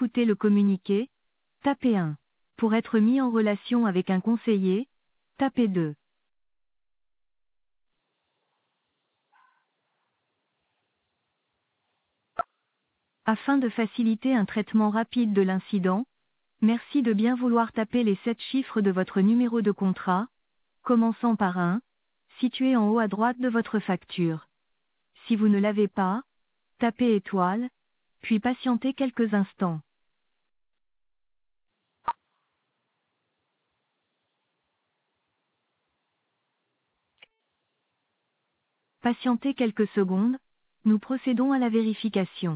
écouter le communiqué, tapez 1. Pour être mis en relation avec un conseiller, tapez 2. Afin de faciliter un traitement rapide de l'incident, merci de bien vouloir taper les 7 chiffres de votre numéro de contrat, commençant par 1, situé en haut à droite de votre facture. Si vous ne l'avez pas, tapez étoile, puis patientez quelques instants. Patientez quelques secondes, nous procédons à la vérification.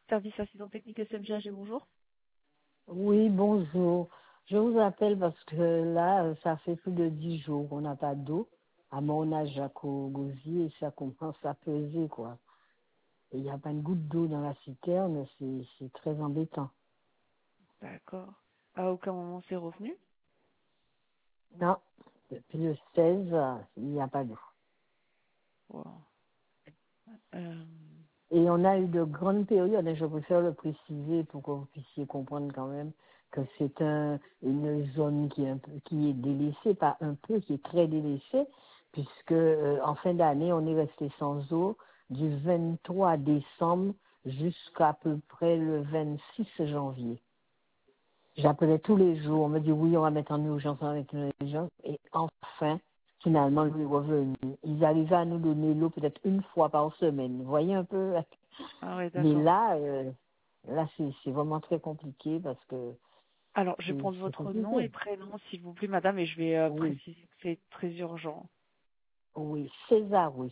Service assistant technique SMGAG, bonjour. Oui, bonjour. Je vous appelle parce que là, ça fait plus de 10 jours qu'on n'a pas d'eau à mon âge à Gosier et ça commence à peser, quoi. Et il n'y a pas une goutte d'eau dans la citerne, c'est très embêtant. D'accord. À aucun moment c'est revenu? Non, depuis le 16, il n'y a pas d'eau. Wow. Euh, Et on a eu de grandes périodes, et je préfère le préciser pour que vous puissiez comprendre quand même que c'est une zone qui est qui est délaissée, pas un peu, qui est très délaissée, puisque en fin d'année, on est resté sans eau du 23 décembre jusqu'à peu près le 26 janvier. J'appelais tous les jours, on me dit oui, on va mettre en urgence, et enfin, finalement, lui est revenu. Ils arrivaient à nous donner l'eau peut-être une fois par semaine. Vous voyez un peu? Ah ouais, Mais d'accord. là, c'est vraiment très compliqué parce que Alors, je vais prendre c'est votre nom compliqué. et prénom, s'il vous plaît, madame, et je vais Oui, préciser que c'est très urgent. oui, César, oui,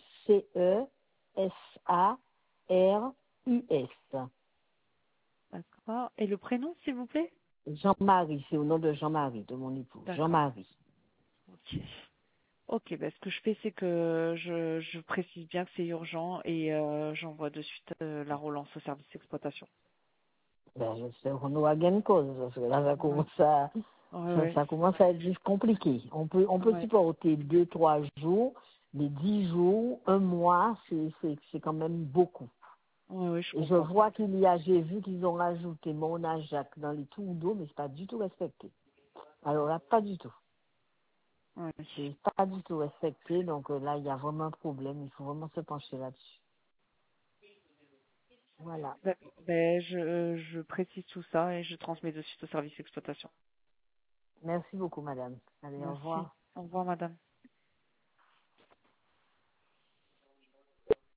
Césarus. D'accord. Et le prénom, s'il vous plaît? Jean-Marie, c'est au nom de Jean-Marie, de mon époux. D'accord. Jean-Marie. Ok. Ok, ben, ce que je fais, c'est que je précise bien que c'est urgent et j'envoie de suite la relance au service d'exploitation. Ben, j'espère qu'on aura gain de cause, parce que là, Ouais, ouais, ça commence à être juste compliqué. On peut ouais, supporter 2, 3 jours, mais 10 jours, un mois, c'est quand même beaucoup. ouais, je Et je comprends. vois j'ai vu qu'ils ont rajouté mon Ajac dans les trous d'eau, mais c'est pas du tout respecté. Alors là, pas du tout. Ouais. C'est pas du tout respecté, donc là, il y a vraiment un problème. Il faut vraiment se pencher là-dessus. Voilà. D'accord. Ben, je précise tout ça et je transmets de suite au service d'exploitation. Merci beaucoup, madame. Allez, au Merci. revoir. Au revoir, madame.